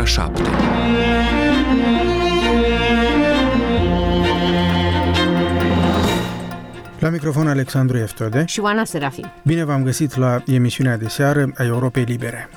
7. La microfon Alexandru Eftode și Oana Serafim. Bine v-am găsit la emisiunea de seară a Europei Libere.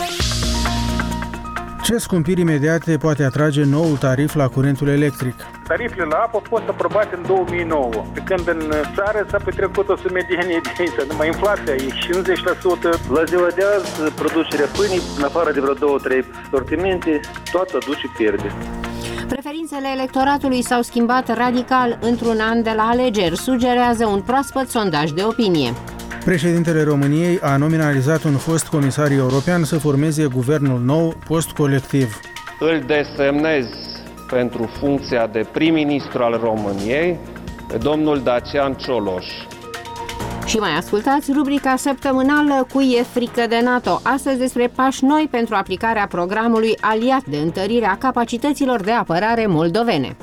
Ce scumpiri imediate poate atrage noul tarif la curentul electric? Tarifele la apă au fost aprobate în 2009, pe când în țară s-a petrecut o sumedenie de numai inflația e 50%. La ziua de azi, producerea pâinii, în afară de vreo 2-3 sortimente, toată aduce pierde. Preferințele electoratului s-au schimbat radical într-un an de la alegeri, sugerează un proaspăt sondaj de opinie. Președintele României a nominalizat un fost comisar european să formeze guvernul nou post-colectiv. Îl desemnez pentru funcția de prim-ministru al României pe domnul Dacian Cioloș. Și mai ascultați rubrica săptămânală Cui e frică de NATO, astăzi despre pași noi pentru aplicarea programului aliat de întărire a capacităților de apărare moldovene.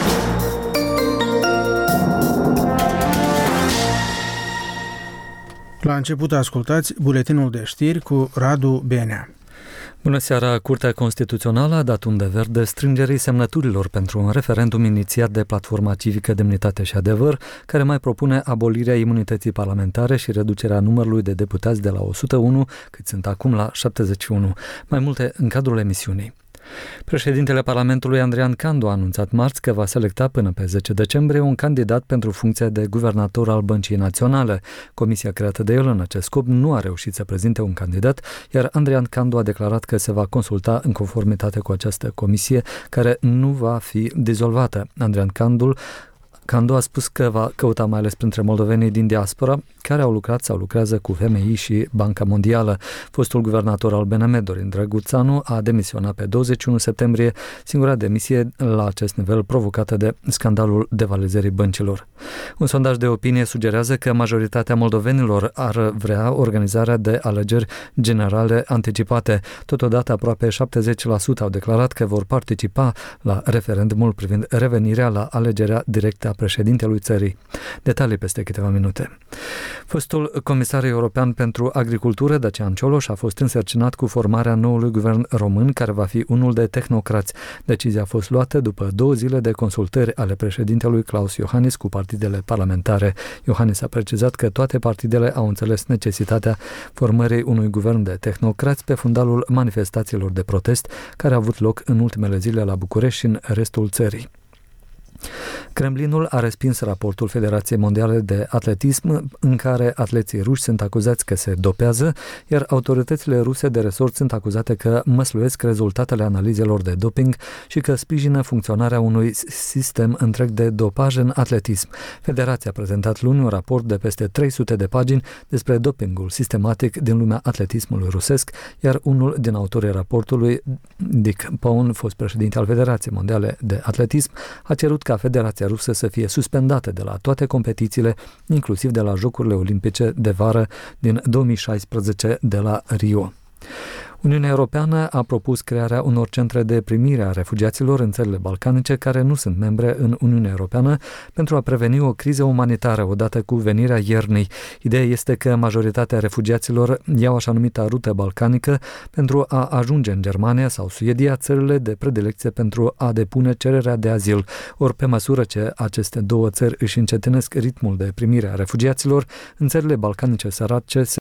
La început ascultați buletinul de știri cu Radu Benea. Bună seara! Curtea Constituțională a dat undă verde strângerii semnăturilor pentru un referendum inițiat de Platforma Civică Demnitate și Adevăr, care mai propune abolirea imunității parlamentare și reducerea numărului de deputați de la 101, cât sunt acum, la 71. Mai multe în cadrul emisiunii. Președintele Parlamentului Andrian Candu a anunțat marți că va selecta până pe 10 decembrie un candidat pentru funcția de guvernator al Băncii Naționale. Comisia creată de el în acest scop nu a reușit să prezinte un candidat, iar Andrian Candu a declarat că se va consulta în conformitate cu această comisie, care nu va fi dizolvată. Andrian Candu a spus că va căuta mai ales printre moldovenii din diaspora care au lucrat sau lucrează cu FMI și Banca Mondială. Fostul guvernator al BNM, Dorin Drăguțanu, a demisionat pe 21 septembrie, singura demisie la acest nivel provocată de scandalul devalizării băncilor. Un sondaj de opinie sugerează că majoritatea moldovenilor ar vrea organizarea de alegeri generale anticipate. Totodată, aproape 70% au declarat că vor participa la referendumul privind revenirea la alegerea directă a președintelui țării. Detalii peste câteva minute. Fostul comisar european pentru agricultură, Dacian Cioloș, a fost însărcinat cu formarea noului guvern român, care va fi unul de tehnocrați. Decizia a fost luată după 2 zile de consultări ale președintelui Klaus Iohannis cu partidele parlamentare. Iohannis a precizat că toate partidele au înțeles necesitatea formării unui guvern de tehnocrați pe fundalul manifestațiilor de protest care au avut loc în ultimele zile la București și în restul țării. Kremlinul a respins raportul Federației Mondiale de Atletism în care atleții ruși sunt acuzați că se dopează, iar autoritățile ruse de resort sunt acuzate că măsluiesc rezultatele analizelor de doping și că sprijină funcționarea unui sistem întreg de dopaj în atletism. Federația a prezentat luni un raport de peste 300 de pagini despre dopingul sistematic din lumea atletismului rusesc, iar unul din autorii raportului, Dick Paun, fost președinte al Federației Mondiale de Atletism, a cerut ca Federația Rusă să fie suspendată de la toate competițiile, inclusiv de la Jocurile Olimpice de vară din 2016 de la Rio. Uniunea Europeană a propus crearea unor centre de primire a refugiaților în țările balcanice care nu sunt membre în Uniunea Europeană pentru a preveni o criză umanitară odată cu venirea iernii. Ideea este că majoritatea refugiaților iau așa numita rută balcanică pentru a ajunge în Germania sau Suedia, țările de predilecție pentru a depune cererea de azil. Ori pe măsură ce aceste două țări își încetinesc ritmul de primire a refugiaților, în țările balcanice sărace